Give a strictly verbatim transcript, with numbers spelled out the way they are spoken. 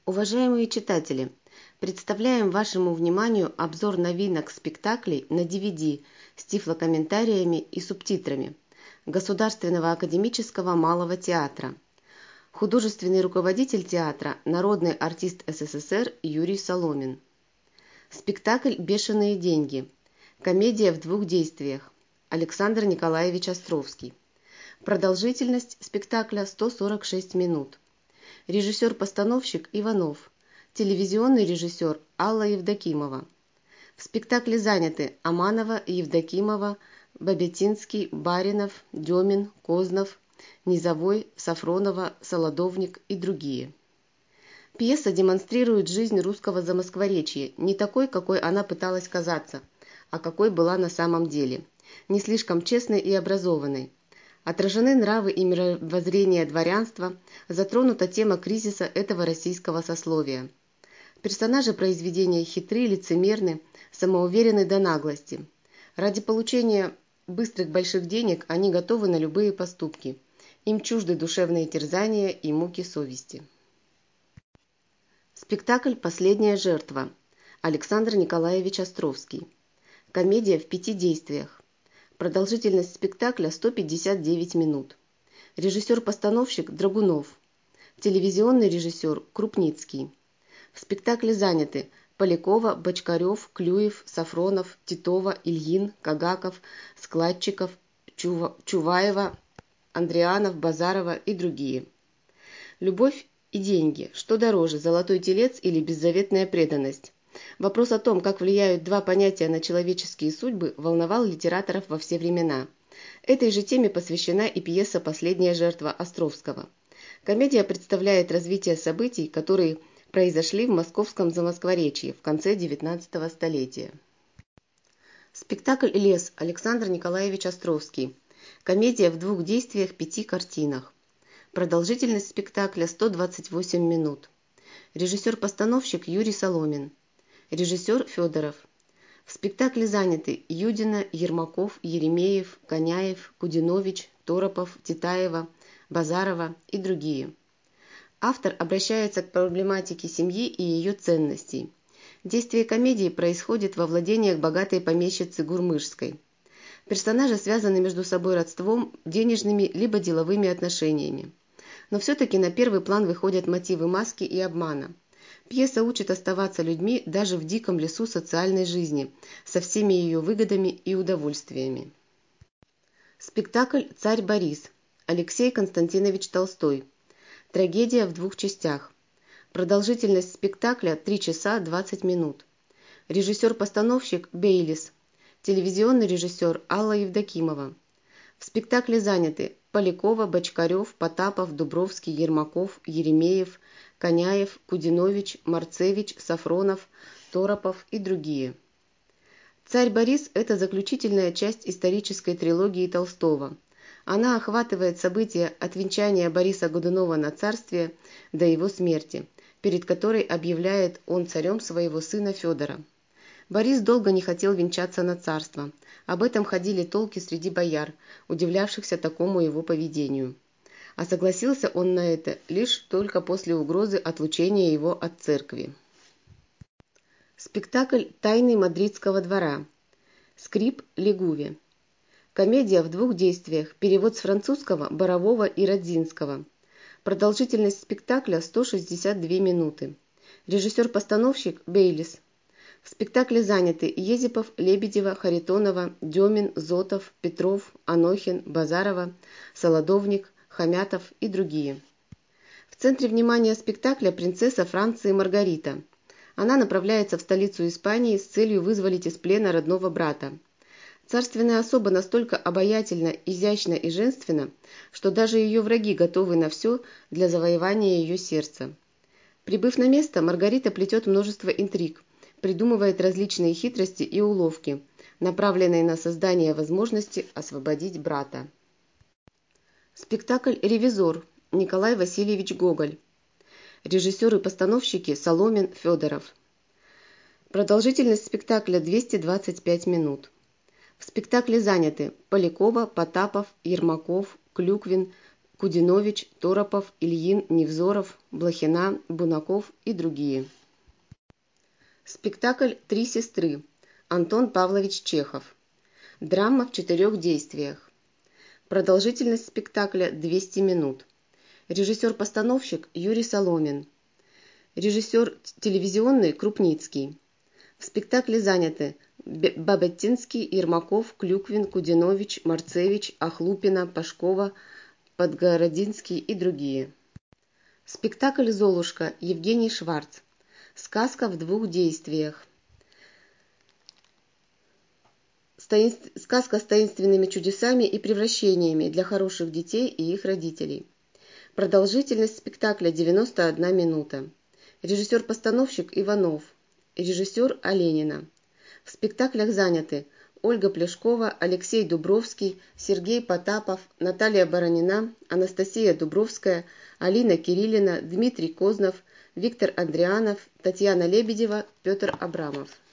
Уважаемые читатели, представляем вашему вниманию обзор новинок спектаклей на ди ви ди с тифлокомментариями и субтитрами Государственного академического малого театра. Художественный руководитель театра – народный артист эс эс эс эр Юрий Соломин. Спектакль «Бешеные деньги». Комедия в двух действиях. Александр Николаевич Островский. Продолжительность спектакля сто сорок шесть минут. Режиссер-постановщик Иванов. Телевизионный режиссер Алла Евдокимова. В спектакле заняты Аманова, Евдокимова, Бабятинский, Баринов, Демин, Кознов, Низовой, Сафронова, Солодовник и другие. Пьеса демонстрирует жизнь русского замоскворечья не такой, какой она пыталась казаться, а какой была на самом деле, не слишком честной и образованной. Отражены нравы и мировоззрение дворянства, затронута тема кризиса этого российского сословия. Персонажи произведения хитры, лицемерны, самоуверены до наглости. Ради получения быстрых больших денег они готовы на любые поступки. Им чужды душевные терзания и муки совести. Спектакль «Последняя жертва». Александр Николаевич Островский. Комедия в пяти действиях. Продолжительность спектакля сто пятьдесят девять минут. Режиссер-постановщик Драгунов. Телевизионный режиссер Крупницкий. В спектакле заняты Полякова, Бочкарев, Клюев, Сафронов, Титова, Ильин, Кагаков, Складчиков, Чува, Чуваева, Андрианов, Базарова и другие. Любовь и деньги. Что дороже, золотой телец или беззаветная преданность? Вопрос о том, как влияют два понятия на человеческие судьбы, волновал литераторов во все времена. Этой же теме посвящена и пьеса «Последняя жертва» Островского. Комедия представляет развитие событий, которые произошли в московском Замоскворечье в конце девятнадцатого столетия. Спектакль «Лес» Александр Николаевич Островский. Комедия в двух действиях, пяти картинах. Продолжительность спектакля сто двадцать восемь минут. Режиссер-постановщик Юрий Соломин. Режиссер Федоров. В спектакле заняты Юдина, Ермаков, Еремеев, Коняев, Кудинович, Торопов, Титаева, Базарова и другие. Автор обращается к проблематике семьи и ее ценностей. Действие комедии происходит во владениях богатой помещицы Гурмышской. Персонажи связаны между собой родством, денежными либо деловыми отношениями. Но все-таки на первый план выходят мотивы маски и обмана. Пьеса учит оставаться людьми даже в диком лесу социальной жизни, со всеми ее выгодами и удовольствиями. Спектакль «Царь Борис». Алексей Константинович Толстой. Трагедия в двух частях. Продолжительность спектакля три часа двадцать минут. Режиссер-постановщик Бейлис. Телевизионный режиссер Алла Евдокимова. В спектакле заняты Полякова, Бочкарев, Потапов, Дубровский, Ермаков, Еремеев, Коняев, Кудинович, Марцевич, Сафронов, Торопов и другие. «Царь Борис» – это заключительная часть исторической трилогии Толстого. Она охватывает события от венчания Бориса Годунова на царствие до его смерти, перед которой объявляет он царем своего сына Федора. Борис долго не хотел венчаться на царство. Об этом ходили толки среди бояр, удивлявшихся такому его поведению. А согласился он на это лишь только после угрозы отлучения его от церкви. Спектакль «Тайны Мадридского двора». Скрип Легуве. Комедия в двух действиях. Перевод с французского Борового и Радзинского. Продолжительность спектакля сто шестьдесят две минуты. Режиссер-постановщик Бейлис. В спектакле заняты Езипов, Лебедева, Харитонова, Демин, Зотов, Петров, Анохин, Базарова, Солодовник, Хомятов и другие. В центре внимания спектакля принцесса Франции Маргарита. Она направляется в столицу Испании с целью вызволить из плена родного брата. Царственная особа настолько обаятельна, изящна и женственна, что даже ее враги готовы на все для завоевания ее сердца. Прибыв на место, Маргарита плетет множество интриг, придумывает различные хитрости и уловки, направленные на создание возможности освободить брата. Спектакль «Ревизор» Николай Васильевич Гоголь. Режиссеры и постановщики Соломин, Федоров. Продолжительность спектакля двести двадцать пять минут. В спектакле заняты Полякова, Потапов, Ермаков, Клюквин, Кудинович, Торопов, Ильин, Невзоров, Блохина, Бунаков и другие. Спектакль «Три сестры». Антон Павлович Чехов. Драма в четырех действиях. Продолжительность спектакля двести минут. Режиссер-постановщик Юрий Соломин. Режиссер телевизионный Крупницкий. В спектакле заняты Бабаттинский, Ермаков, Клюквин, Кудинович, Марцевич, Ахлупина, Пашкова, Подгородинский и другие. Спектакль «Золушка» Евгений Шварц. Сказка в двух действиях. Сказка с таинственными чудесами и превращениями для хороших детей и их родителей. Продолжительность спектакля девяносто одна минута. Режиссер-постановщик Иванов. Режиссер Оленина. В спектаклях заняты Ольга Плешкова, Алексей Дубровский, Сергей Потапов, Наталья Боронина, Анастасия Дубровская, Алина Кириллина, Дмитрий Кознов, Виктор Андрианов, Татьяна Лебедева, Петр Абрамов.